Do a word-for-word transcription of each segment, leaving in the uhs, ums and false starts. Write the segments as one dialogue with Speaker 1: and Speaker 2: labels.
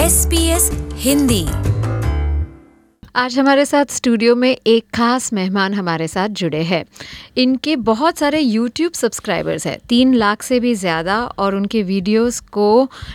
Speaker 1: S B S Hindi.
Speaker 2: आज हमारे साथ स्टूडियो में एक खास मेहमान हमारे साथ जुड़े हैं। इनके बहुत सारे यूट्यूब सब्सक्राइबर्स हैं, तीन लाख से भी ज़्यादा, और उनके वीडियोस को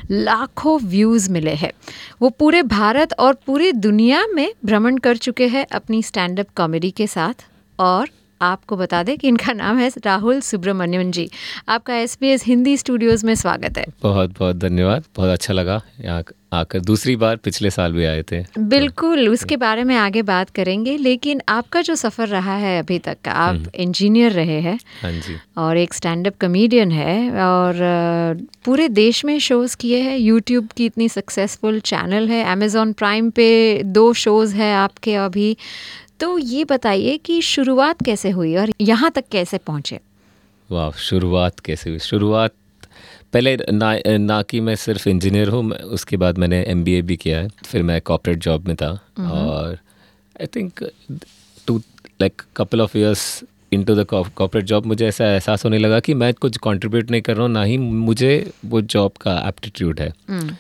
Speaker 2: लाखों व्यूज़ मिले हैं। वो पूरे भारत और पूरी दुनिया में भ्रमण कर चुके हैं अपनी स्टैंड अप कॉमेडी के साथ। और आपको बता दें कि इनका नाम है राहुल सुब्रमण्यम जी। आपका S B S Hindi studios में स्वागत है।
Speaker 3: बहुत बहुत धन्यवाद, बहुत अच्छा लगा यहाँ आकर। दूसरी बार, पिछले साल भी आए थे।
Speaker 2: बिल्कुल, उसके बारे में आगे बात करेंगे, लेकिन आपका जो सफ़र रहा है अभी तक का, आप इंजीनियर रहे हैं,
Speaker 3: हाँ जी,
Speaker 2: और एक स्टैंड अप कॉमेडियन है, और पूरे देश में शोज़ किए हैं। यूट्यूब की इतनी सक्सेसफुल चैनल है, अमेज़ॉन प्राइम पे दो शोज़ है आपके अभी। तो ये बताइए कि शुरुआत कैसे हुई और यहाँ तक कैसे पहुँचे?
Speaker 3: वाह, शुरुआत कैसे हुई? शुरुआत पहले ना ना कि मैं सिर्फ इंजीनियर हूँ, उसके बाद मैंने एम बी ए भी किया है। फिर मैं कॉर्पोरेट जॉब में था, और I think two like couple of years into the corporate job मुझे ऐसा एहसास होने लगा कि मैं कुछ कंट्रीब्यूट नहीं कर रहा हूँ, ना ही मुझे वो जॉब का एप्टीट्यूड है।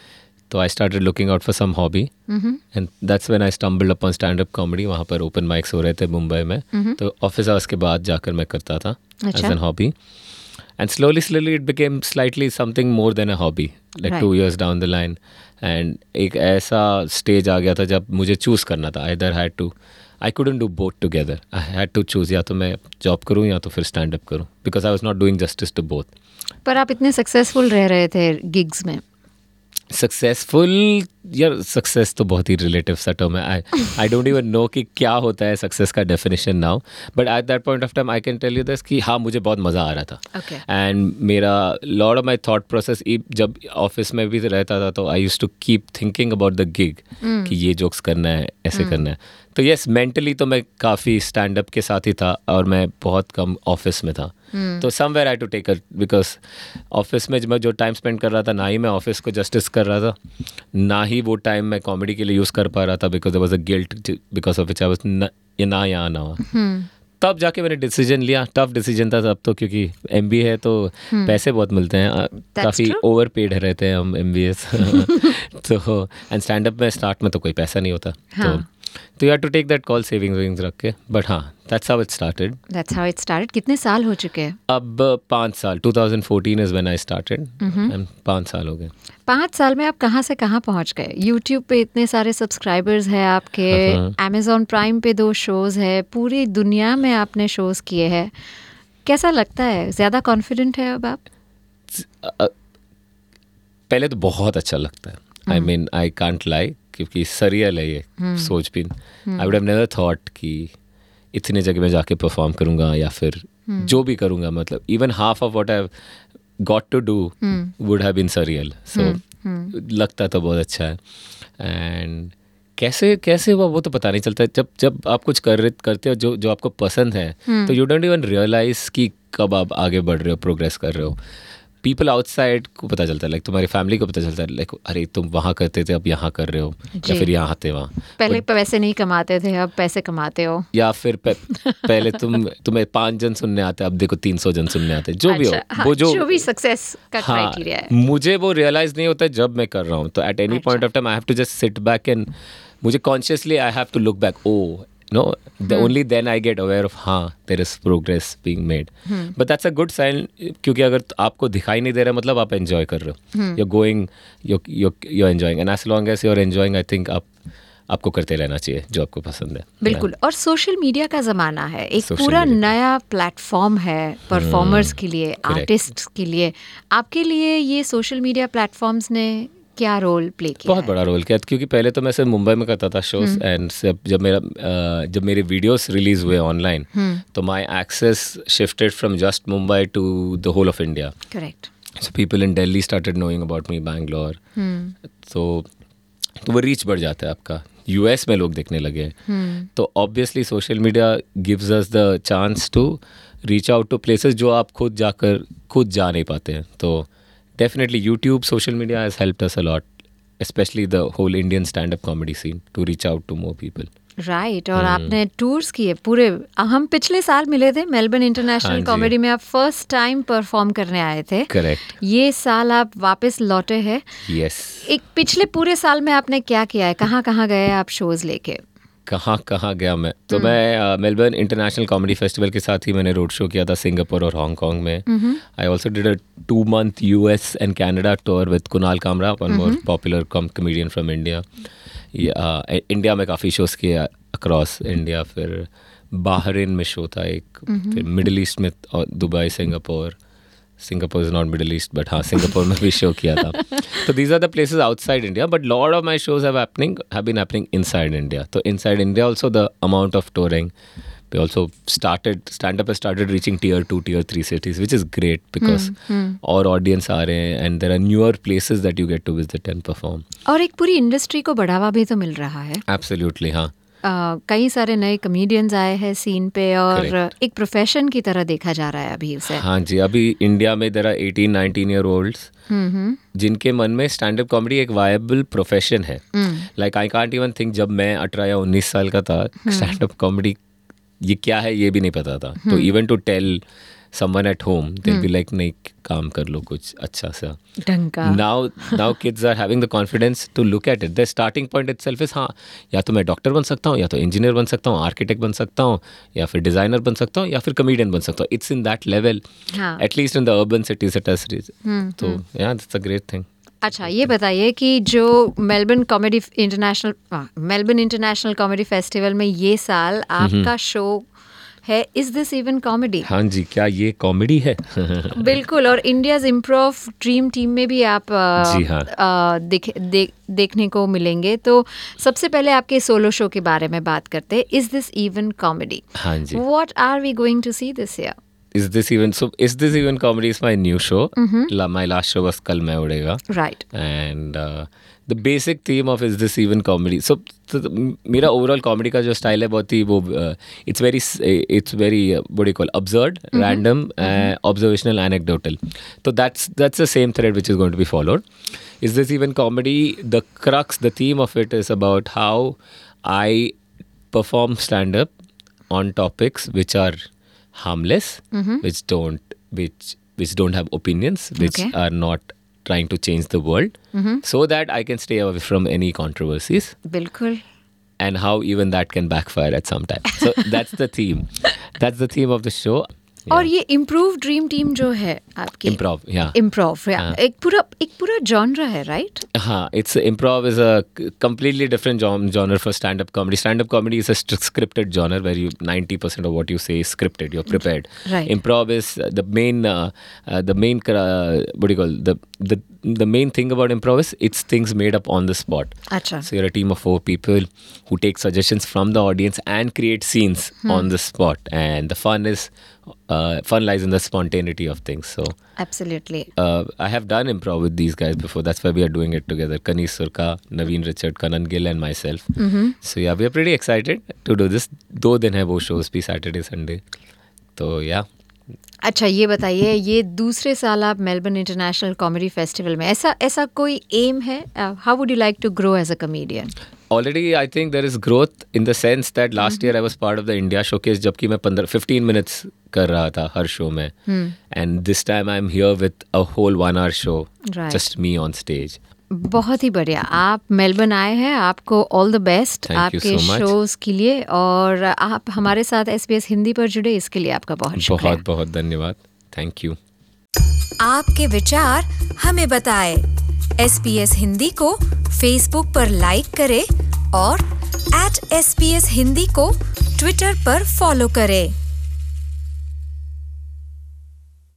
Speaker 3: तो I started looking out for some hobby, and that's when I stumbled upon stand up comedy. वहाँ पर ओपन माइक्स हो रहे थे मुंबई में, तो ऑफिस आवर्स के बाद जाकर मैं करता था as an hobby. And slowly, slowly, it became slightly something more than a hobby, like
Speaker 2: Right.
Speaker 3: two years down the line. And एक ऐसा stage आ गया था जब मुझे choose करना था. Either had to, I couldn't do both together. I had to choose, या तो मैं job करूँ या तो फिर stand up करूँ, because I was not doing justice to both.
Speaker 2: पर आप इतने सक्सेसफुल रह रहे थे गिग्स में।
Speaker 3: सक्सेसफुल, यार सक्सेस तो बहुत ही रिलेटिव सा टर्म है। I I don't even know कि क्या होता है सक्सेस का definition now, but at that point of time I can tell you this कि हाँ, मुझे बहुत मज़ा आ रहा था।
Speaker 2: Okay.
Speaker 3: एंड मेरा lot of my thought process, जब ऑफिस में भी रहता था तो I used to keep thinking about the gig कि ये जोक्स करना है, ऐसे करना है। तो यस, मेंटली तो मैं काफ़ी स्टैंड अप के साथ ही था, और मैं बहुत कम ऑफिस में था। तो somewhere I to take a, because office में मैं जो टाइम स्पेंड कर रहा था, ना ही मैं ऑफिस को जस्टिस कर रहा था, ना ही वो टाइम मैं कॉमेडी के लिए यूज़ कर पा रहा था, because there was a guilt because of which I was ना यहाँ ना वहाँ। तब जाके मैंने डिसीजन लिया। टफ डिसीजन था तब तो, क्योंकि एम बी ए है तो पैसे बहुत मिलते हैं, काफ़ी ओवर पेड रहते हैं हम एम बी एस तो एंड स्टैंड अप में स्टार्ट में तो कोई पैसा नहीं होता।
Speaker 2: हाँ.
Speaker 3: तो तो you have to take that call, savings wavings रख के। बट हाँ, that's how it started.
Speaker 2: That's how it started. कितने साल हो चुके हैं?
Speaker 3: अब पाँच साल, twenty fourteen is when I started, and पाँच साल हो गए।
Speaker 2: पाँच साल में आप कहाँ से कहाँ पहुँच गए? यूट्यूब पे इतने सारे सब्सक्राइबर्स हैं आपके, अमेज़ॉन प्राइम पे दो शोज़ है, पूरी दुनिया में आपने शोज़ किए हैं। कैसा लगता है? ज़्यादा कॉन्फिडेंट है अब आप?
Speaker 3: पहले तो बहुत अच्छा लगता है। I mean, I can't lie, क्योंकि सरियल है ये सोच भी। I would have never thought कि इतने जगह में जाके परफॉर्म करूँगा, या फिर जो भी करूँगा, मतलब even half of what I have got to do would have been surreal. So लगता तो बहुत अच्छा है। एंड कैसे कैसे हुआ वो तो पता नहीं चलता। जब जब आप कुछ कर रहे करते हो जो जो आपको पसंद है, तो यू डोंट इवन रियलाइज कि कब आप आगे बढ़ रहे हो, प्रोग्रेस कर रहे हो। पीपल आउटसाइड को पता चलता है, लाइक तुम्हारी फैमिली को पता चलता है, लाइक अरे तुम वहाँ करते थे, अब यहाँ कर रहे हो, या फिर यहाँ आते वहाँ।
Speaker 2: पहले पैसे नहीं कमाते थे, अब पैसे कमाते हो।
Speaker 3: या फिर पे, पहले तुम तुम्हें पाँच जन सुनने आते, अब देखो तीन सौ जन सुनने आते। जो भी हो,
Speaker 2: हाँ,
Speaker 3: वो जो
Speaker 2: जो भी सक्सेस का
Speaker 3: हाँ,
Speaker 2: क्राइटेरिया है,
Speaker 3: मुझे वो रियलाइज नहीं होता जब मैं कर रहा हूँ। तो at any point of time I have to just sit back, and मुझे consciously I have to look back. Oh no, the only then I get aware of हाँ, there is progress being made. But that's a good sign, क्योंकि अगर आपको दिखाई नहीं दे रहा, मतलब आप enjoy कर रहे हो, you're going, you're, you're, you're enjoying, and as long as you're enjoying, I think आप आपको करते रहना चाहिए जो आपको पसंद है।
Speaker 2: बिल्कुल। और सोशल मीडिया का ज़माना है, एक
Speaker 3: Social
Speaker 2: पूरा
Speaker 3: media.
Speaker 2: नया प्लेटफॉर्म है परफॉर्मर्स के लिए, आर्टिस्ट्स के लिए। आपके लिए ये सोशल मीडिया प्लेटफॉर्म्स ने क्या रोल प्ले किया?
Speaker 3: बहुत बड़ा रोल किया, क्योंकि पहले तो मैं सिर्फ मुंबई में करता था शोज, एंड जब मेरा uh, जब मेरे वीडियोस रिलीज हुए ऑनलाइन, तो my access shifted from just Mumbai to the whole of India.
Speaker 2: Correct.
Speaker 3: So people in Delhi started knowing about me, Bangalore. तो तो वो रीच बढ़ जाता है आपका, यूएस में लोग देखने लगे। तो obviously social media gives us the chance to reach out to places जो आप खुद जाकर खुद जा नहीं पाते हैं। तो definitely YouTube, social media has helped us a lot, especially the whole Indian stand-up comedy scene, to reach out to more people.
Speaker 2: Right right, और आपने टूर्स किए पूरे। हम पिछले साल मिले थे मेलबर्न इंटरनेशनल कॉमेडी में, आप फर्स्ट टाइम परफॉर्म करने आए थे।
Speaker 3: करेक्ट।
Speaker 2: ये साल आप वापस लौटे हैं।
Speaker 3: यस।
Speaker 2: एक पिछले पूरे साल में आपने क्या किया है, कहाँ कहाँ गए आप शोज लेके?
Speaker 3: कहाँ कहाँ गया मैं तो मैं मेलबर्न इंटरनेशनल कॉमेडी फेस्टिवल के साथ ही मैंने रोड शो किया था सिंगापुर और हांगकांग में। I also did a two month US and Canada tour with Kunal Kamra, one more popular comedian from India. India में काफ़ी शोज़ किए अक्रॉस इंडिया, फिर बाहरीन में शो था एक, फिर मिडल ईस्ट में Dubai, Singapore. Singapore is not Middle East but हाँ सिंगापुर में भी शो किया था। तो these are the places outside India, but lot of my shows have happening have been happening inside India. तो inside India also the amount of touring, we also started stand up has started reaching tier two tier three cities, which is great because और audience आ रहे हैं and there are newer places that you get to visit and perform.
Speaker 2: और एक पूरी industry को बढ़ावा भी तो मिल रहा है।
Speaker 3: Absolutely, हाँ।
Speaker 2: Uh, कई सारे नए कमेडियंस आए हैं सीन पे और Correct. एक प्रोफेशन की तरह देखा जा रहा है अभी उसे।
Speaker 3: हाँ जी, अभी इंडिया में there are eighteen nineteen year olds जिनके मन में स्टैंड अप कॉमेडी एक वायबल प्रोफेशन है। Like I can't even think जब मैं अठारह या उन्नीस साल का था स्टैंड अप कॉमेडी ये क्या है ये भी नहीं पता था। तो even to tell someone at home they'll be like नहीं काम कर लो कुछ अच्छा सा
Speaker 2: ढंग का।
Speaker 3: now now kids are having the confidence to look at it. The starting point itself is हाँ या तो मैं डॉक्टर बन सकता हूँ, या तो इंजीनियर बन सकता हूँ, आर्किटेक्ट बन सकता हूँ, या फिर डिज़ाइनर बन सकता हूँ, या फिर कमेडियन बन सकता हूँ. It's in that level, at least in the urban cities it has reached. तो या दैट्स अ ग्रेट थिंग.
Speaker 2: अच्छा, ये बताइए कि जो Melbourne comedy international Melbourne international comedy festival में ये साल आपका शो है इज दिस इवन कॉमेडी?
Speaker 3: हाँ जी, क्या ये कॉमेडी है?
Speaker 2: बिल्कुल. और इंडियाज इम्प्रोव ड्रीम टीम में भी आप
Speaker 3: जी हाँ.
Speaker 2: आ, देख, देख, देखने को मिलेंगे. तो सबसे पहले आपके सोलो शो के बारे में बात करते हैं. Is this even comedy?
Speaker 3: हाँ जी.
Speaker 2: What are we going to see this year?
Speaker 3: Is this even so? Is this even comedy? Is my new show.
Speaker 2: Mm-hmm.
Speaker 3: La, my last show was Kal Main Udega.
Speaker 2: Right.
Speaker 3: And uh, the basic theme of Is This Even Comedy? So, so the, मेरा overall comedy का जो style है बहुत ही वो uh, it's very it's very uh, what do you call absurd, mm-hmm. random, mm-hmm. uh, observational, anecdotal. So that's that's the same thread which is going to be followed. Is This Even Comedy? The crux, the theme of it is about how I perform stand-up on topics which are harmless, mm-hmm. which don't which which don't have opinions, which okay. are not trying to change the world, mm-hmm. so that I can stay away from any controversies.
Speaker 2: Bilkul.
Speaker 3: And how even that can backfire at some time. So that's the theme. That's the theme of the show.
Speaker 2: Yeah. और ये improve dream team जो है आपकी,
Speaker 3: improv या
Speaker 2: improv एक पूरा एक पूरा जॉनरा है, राइट?
Speaker 3: हाँ, it's improv is a completely different genre for stand-up comedy. Stand-up comedy is a scripted genre where you ninety percent of what you say is scripted. You're prepared.
Speaker 2: Right.
Speaker 3: Improv is the main uh, uh, the main uh, what do you call the the the main thing about improv is it's things made up on the spot.
Speaker 2: Achha.
Speaker 3: So you're a team of four people who take suggestions from the audience and create scenes hmm. on the spot, and the fun is uh, fun lies in the spontaneity of things. So
Speaker 2: absolutely.
Speaker 3: Uh, I have done improv with these guys before. That's why we are doing it together. Kanish Surka, Naveen Richard, Kanan Gill and myself.
Speaker 2: Mm-hmm.
Speaker 3: So yeah, we are pretty excited to do this. दो दिन है वो shows भी, Saturday, Sunday. तो yeah.
Speaker 2: अच्छा, ये बताइए, ये दूसरे साल आप मेलबर्न इंटरनेशनल कॉमेडी फेस्टिवल में, ऐसा ऐसा कोई एम है? How would you like to grow as a comedian?
Speaker 3: Already, I think there is growth in the sense that last mm-hmm. year I was part of the India showcase, जबकि मैं पंद्रह fifteen minutes कर रहा था हर show में, hmm. and this time I'm here with a whole one hour show, right. just me on stage.
Speaker 2: बहुत ही बढ़िया. आप मेलबर्न आए हैं, आपको ऑल द बेस्ट आपके शोज के लिए, और आप हमारे साथ एसबीएस हिंदी पर जुड़े, इसके लिए आपका बहुत शुक्रिया.
Speaker 3: बहुत बहुत धन्यवाद. Thank you.
Speaker 1: आपके विचार हमें बताएं. एसबीएस हिंदी को फेसबुक पर लाइक करें और एट एसबीएस हिंदी को ट्विटर पर फॉलो करें.